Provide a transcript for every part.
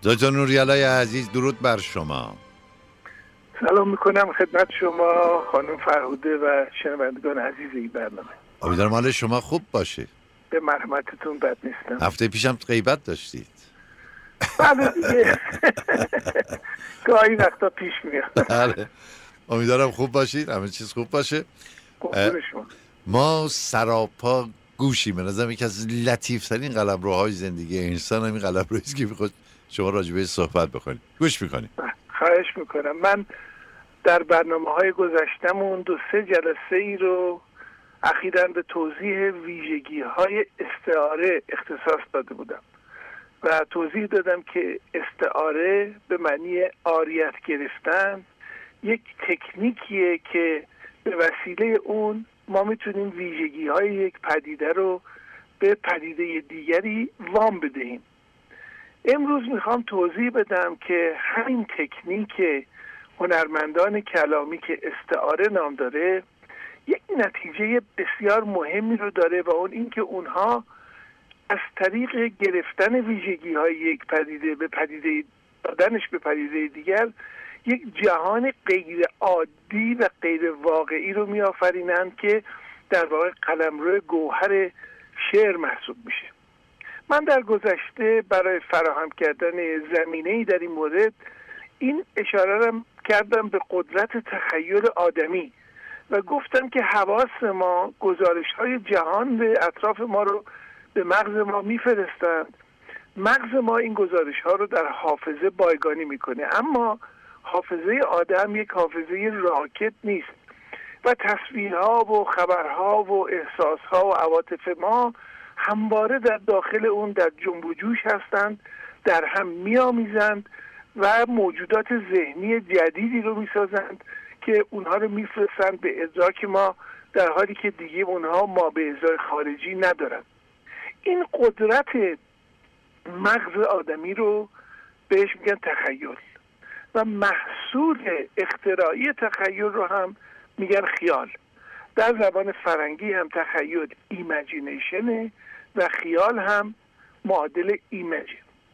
دکتر نوری‌علی عزیز، درود بر شما. سلام میکنم خدمت شما خانم فرهوده و شنوندگان عزیز این برنامه. امیدوارم حال شما خوب باشه. به مرحمتتون بد نیستم. هفته پیشم غیبت داشتید. بله دیگه. گاهی وقتا پیش میاد. بله. امیدوارم خوب باشید، همه چیز خوب باشه. ما سراپا گوشی به نظرم یکی از لطیف‌ترین قلمروهای زندگی انسان همین قلمرویی است که می‌خواد شما راجع بهش صحبت بکنید. گوش می‌کنید. خواهش میکنم. من در برنامه‌های گذشتمون 2-3 جلسه ای رو اخیراً به توضیح ویژگی‌های استعاره اختصاص داده بودم و توضیح دادم که استعاره به معنی عاریت گرفتن یک تکنیکیه که به وسیله اون ما میتونیم ویژگی‌های یک پدیده رو به پدیده دیگری وام بدهیم. امروز میخوام توضیح بدم که همین تکنیک هنرمندان کلامی که استعاره نام داره یک نتیجه بسیار مهمی رو داره و اون این که اونها از طریق گرفتن ویژگی‌های یک پدیده به پدیده دادنش به پدیده دیگر یک جهان غیر عادی و غیر واقعی رو می‌آفرینند که در واقع قلمرو گوهر شعر محسوب میشه. من در گذشته برای فراهم کردن زمینه‌ای در این مورد این اشاره را کردم به قدرت تخیل آدمی و گفتم که حواس ما گزارش‌های جهان به اطراف ما رو به مغز ما میفرستند. مغز ما این گزارش‌ها رو در حافظه بایگانی میکنه، اما حافظه آدم یک حافظه راکت نیست و تصویرها و خبرها و احساسها و عواطف ما همواره در داخل اون در جنب و جوش هستند، در هم میآمیزند و موجودات ذهنی جدیدی رو میسازند که اونها رو میفرستند به ادراک ما، در حالی که دیگه اونها ما به ازای خارجی ندارند. این قدرت مغز آدمی رو بهش میگن تخیل و محصول اختراعی تخیل رو هم میگن خیال. در زبان فرنگی هم تخیل ایمیجینیشنه و خیال هم معادل ایمیج.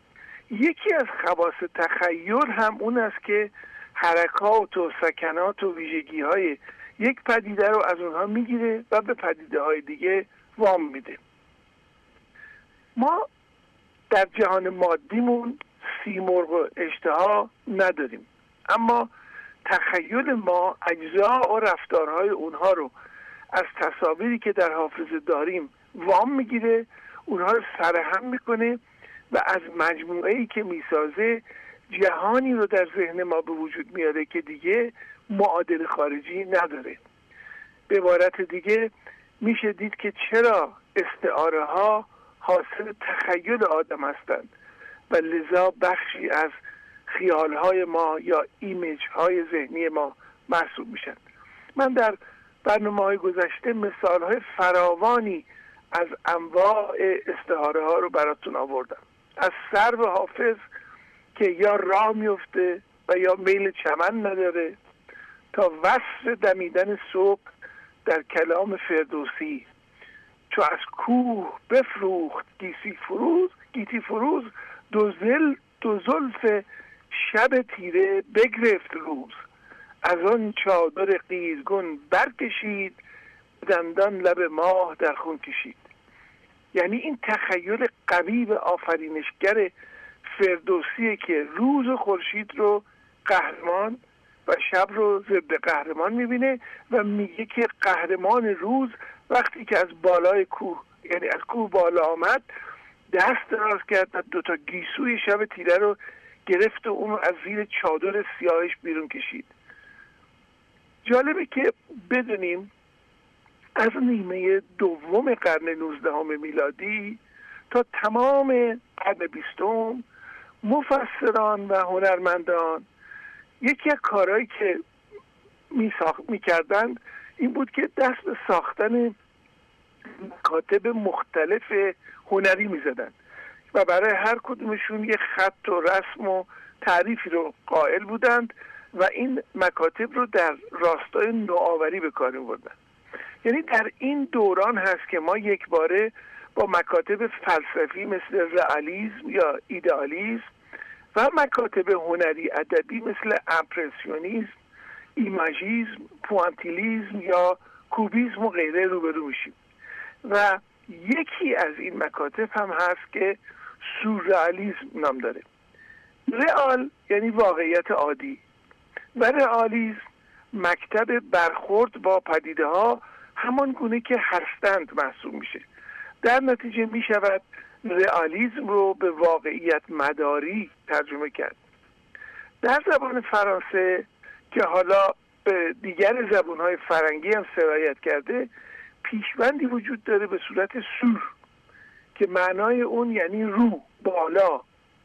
یکی از خواص تخیل هم اون است که حرکات و سکنات و ویژگی‌های یک پدیده رو از اونها میگیره و به پدیده‌های دیگه وام میده. ما در جهان مادیمون سیمرغ و اشتها نداریم، اما تخیل ما اجزا و رفتارهای اونها رو از تصاویری که در حافظه داریم وام میگیره، اونها رو سرهم میکنه و از مجموعه‌ای که میسازه جهانی رو در ذهن ما به وجود میاره که دیگه معادل خارجی نداره. به عبارت دیگه میشه دید که چرا استعاره ها حاصل تخیل آدم هستند و لذا بخشی از خیالهای ما یا ایمیج های ذهنی ما محسوب میشن. من در برنامه‌های گذشته مثالهای فراوانی از انواع استعاره ها رو براتون آوردم، از سرو حافظ که یا راه میفته و یا میل چمن نداره تا وصف دمیدن صبح در کلام فردوسی، چو از کوه بفروخت گیتی فروز دو زلف شب تیره بگرفت روز، از آن چادر قیرگون برکشید دندان لب ماه در خون کشید. یعنی این تخیل قوی و آفرینشگر فردوسیه که روز و خورشید رو قهرمان و شب رو ضد قهرمان میبینه و میگه که قهرمان روز وقتی که از بالای کوه، یعنی از کوه بالا آمد، دست دراز کرد و 2 گیسوی شب تیره رو گرفت و اون از زیر چادر سیاهش بیرون کشید. جالبه که بدونیم از نیمه دوم قرن 19 میلادی تا تمام قرن 20 مفسران و هنرمندان یکی از کارهایی که میکردند این بود که دست به ساختن مکاتب مختلف هنری میزدن و برای هر کدومشون یک خط و رسم و تعریفی رو قائل بودند و این مکاتب رو در راستای نوآوری به کار می‌بردن. یعنی در این دوران هست که ما یک باره با مکاتب فلسفی مثل رئالیسم یا ایدئالیسم و مکاتب هنری ادبی مثل امپرسیونیسم، ایماژیسم، پوانتیلیسم یا کوبیسم و غیره روبرو میشیم. و یکی از این مکاتب هم هست که سورئالیسم نام داره. رئال یعنی واقعیت عادی و رئالیسم مکتب برخورد با پدیده ها همان گونه که هستند محسوب میشه. در نتیجه میشود رئالیسم رو به واقعیت مداری ترجمه کرد. در زبان فرانسه که حالا به دیگر زبانهای فرنگی هم سرایت کرده، پیشوندی وجود داره به صورت سور که معنای اون یعنی رو، بالا،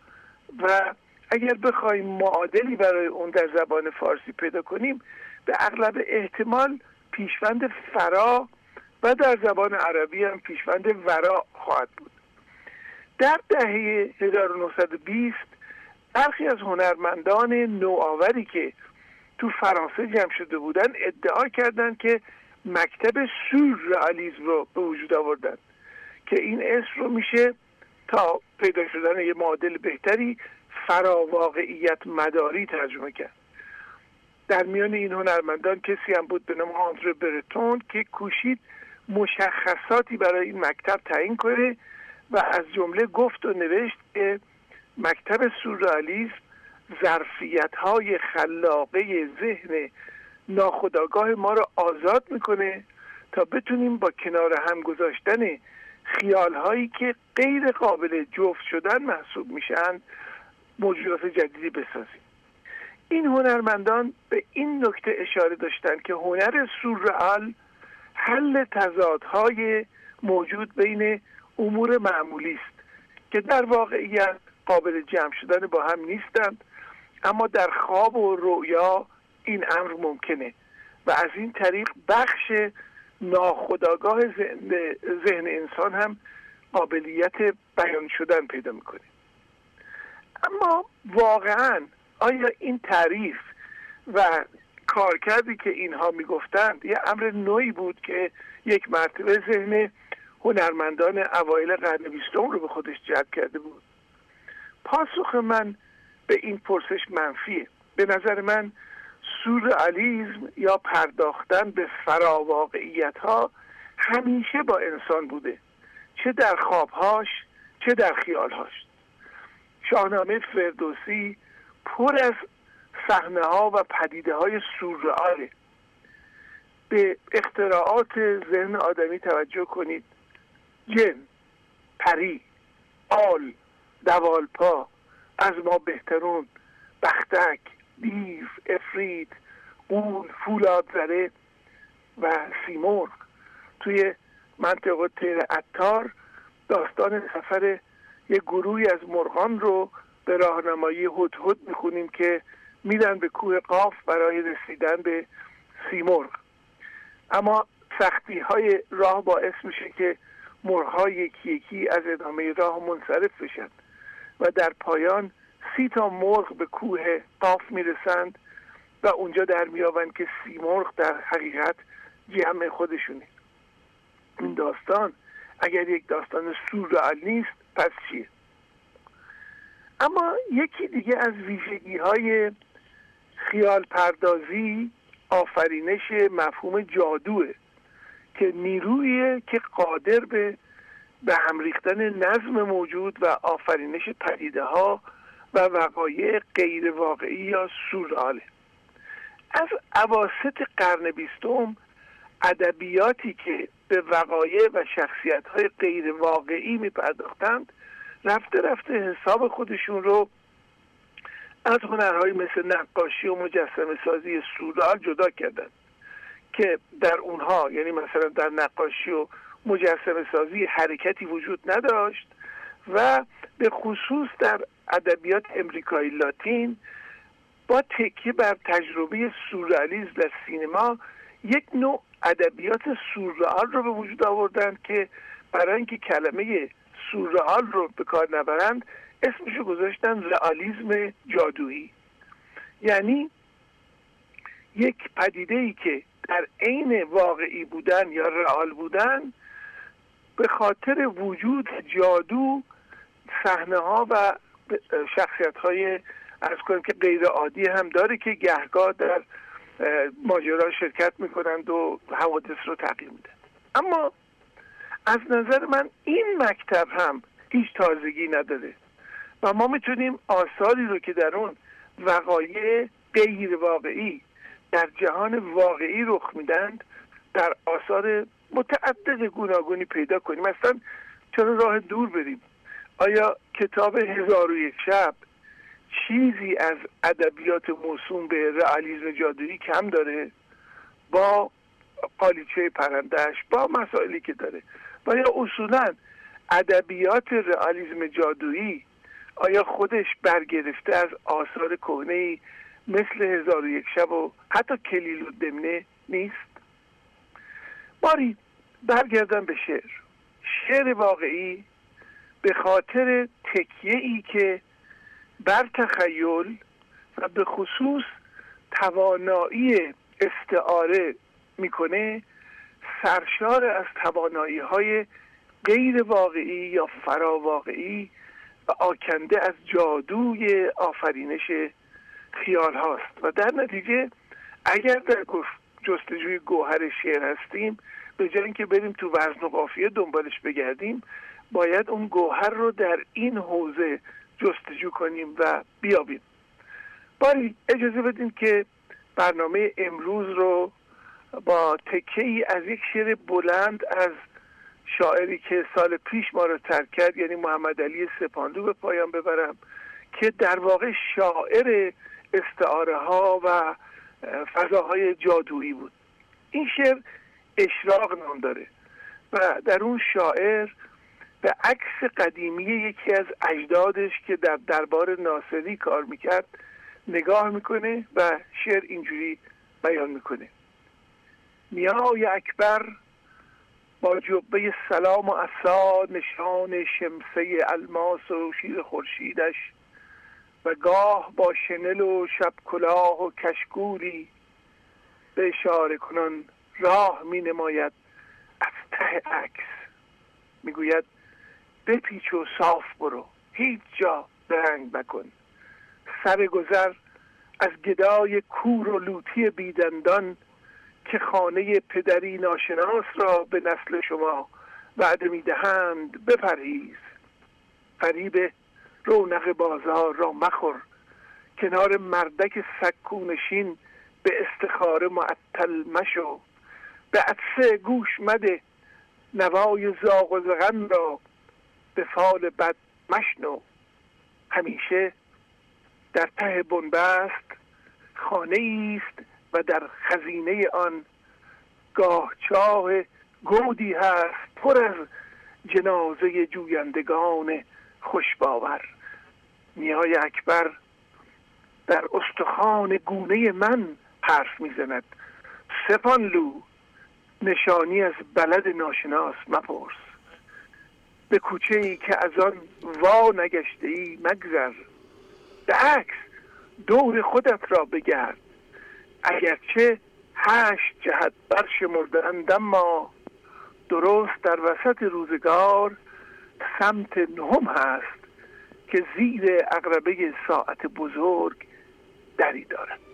و اگر بخوایم معادلی برای اون در زبان فارسی پیدا کنیم به اغلب احتمال پیشوند فرا و در زبان عربی هم پیشوند ورا خواهد بود. در دهه 1920 برخی از هنرمندان نوآوری که تو فرانسه جمع شده بودن ادعا کردند که مکتب سورئالیسم رو به وجود آوردن که این اسم رو میشه تا پیدا شدن یه معادل بهتری فراواقعیت مداری ترجمه کرد. در میان این هنرمندان کسی هم بود به نام آندره برتون که کوشید مشخصاتی برای این مکتب تعیین کنه و از جمله گفت و نوشت که مکتب سورئالیسم ظرفیت‌های خلاقه ذهن ناخودآگاه ما رو آزاد میکنه تا بتونیم با کنار هم گذاشتن خیال‌هایی که غیر قابل جفت شدن محسوب میشن موجودات جدیدی بسازیم. این هنرمندان به این نکته اشاره داشتن که هنر سورئال حل تضادهای موجود بین امور معمولی است که در واقعیت قابل جمع شدن با هم نیستند، اما در خواب و رؤیا این امر ممکنه و از این طریق بخش ناخودآگاه ذهن انسان هم قابلیت بیان شدن پیدا میکنه. اما واقعا آیا این تعریف و کارکردی که اینها میگفتند یه امر نوعی بود که یک مرتبه ذهن هنرمندان اوایل قرن 20 رو به خودش جلب کرده بود؟ پاسخ من به این پرسش منفیه. به نظر من سورئالیسم یا پرداختن به فراواقعیت ها همیشه با انسان بوده، چه در خوابهاش چه در خیالهاش. شاهنامه فردوسی پر از صحنه ها و پدیده های سورئاله. به اختراعات ذهن آدمی توجه کنید: جن، پری، آل، دوالپا، از ما بهترون، بختک، دیو، افریت، غول، فولادزره و سیمرغ. توی منطقه طیر عطار داستان سفر یک گروهی از مرغان رو به راهنمایی هدهد میخونیم که میرن به کوه قاف برای رسیدن به سیمرغ، اما سختی های راه باعث میشه که مرغ‌ها یکی یکی از ادامه راه منصرف بشن و در پایان 30 تا مرغ به کوه قاف میرسند و اونجا در میابند که سیمرغ در حقیقت جمع خودشونه. این داستان اگر یک داستان سورئال نیست پس چیه؟ اما یکی دیگه از ویژگی‌های خیال پردازی آفرینش مفهوم جادوه که نیرویی که قادر به هم ریختن نظم موجود و آفرینش پدیده ها و وقایع غیر واقعی یا سورئاله. از اواسط قرن 20 ادبیاتی که به وقایع و شخصیت‌های غیر واقعی می‌پرداختند رفته رفته حساب خودشون رو از هنرهایی مثل نقاشی و مجسمه سازی سورئال جدا کردند که در اونها، یعنی مثلا در نقاشی و مجسمه سازی، حرکتی وجود نداشت و به خصوص در ادبیات امریکایی لاتین با تکیه بر تجربه سورئالیسم در سینما یک نوع ادبیات سورئال رو به وجود آوردند که برای اینکه کلمه سورئال رو به کار نبرند اسمشو گذاشتن رئالیسم جادویی، یعنی یک پدیده‌ای که در عین واقعی بودن یا رئال بودن به خاطر وجود جادو صحنه‌ها و شخصیت‌های عرض کنیم که غیر عادی هم داره که گهگاه در ماجرا شرکت میکنند و حوادث رو تغییر میدن. اما از نظر من این مکتب هم هیچ تازگی نداره و ما میتونیم آثاری رو که در اون وقایع غیر واقعی در جهان واقعی رخ میدند در آثار متعدد گوناگونی پیدا کنیم. مثلا چرا راه دور بریم؟ آیا کتاب 1001 شب چیزی از ادبیات موسوم به رئالیسم جادویی کم داره؟ با قالیچه پرندهش، با مسائلی که داره. و یا اصولا ادبیات رئالیسم جادویی آیا خودش برگرفته از آثار کهنه‌ای مثل 1001 شب و حتی کلیل الدمنه نیست؟ باری برگردم به شعر واقعی به خاطر تکیه‌ای که بر تخیل و به خصوص توانایی استعاره میکنه سرشار از توانایی‌های غیر واقعی یا فراواقعی و آکنده از جادوی آفرینش خیال هاست و در نتیجه اگر در جستجوی گوهر شعر هستیم به جای اینکه بریم تو وزن و قافیه دنبالش بگردیم باید اون گوهر رو در این حوزه جستجو کنیم و بیابیم. باری اجازه بدیم که برنامه امروز رو با تکه‌ای از یک شعر بلند از شاعری که سال پیش ما رو ترک کرد یعنی محمد علی سپاندو به پایان ببرم که در واقع شاعر استعاره ها و فضاهای جادویی بود. این شعر اشراق نام داره و در اون شاعر به عکس قدیمی یکی از اجدادش که در دربار ناصری کار میکرد نگاه میکنه و شعر اینجوری بیان میکنه: نیای اکبر با جبه سلام و عصا نشان شمسه الماس و شیر خورشیدش و گاه با شنل و شب کلاه و کشکولی به اشاره کنان راه می نماید از ته عکس. میگوید بپیچ و صاف برو، هیچ جا درنگ مکن. سر گذر از گدای کور و لوتی بیدندان که خانه پدری ناشناس را به نسل شما وعده میدهند بپرهیز. فریب رونق بازار را مخور، کنار مردک سکونشین به استخاره معطل مشو. به عطسه گوش مده، نوای زاغ و زغن را به فال بد مشنو. همیشه در ته بنبست خانه ایست و در خزینه آن گاه چاه گودی هست پر از جنازه جویندگان خوشباور. نیای اکبر در استخوان گونه من حرف میزند. سپانلو نشانی از بلد ناشناس مپرس. به کوچه ای که از آن وا نگشته ای مگذر. به عکس دور خودت را بگرد. اگرچه 8 جهت برشمردند اما درست در وسط روزگار سمت 9 هست که زیر عقربه ساعت بزرگ دری دارد.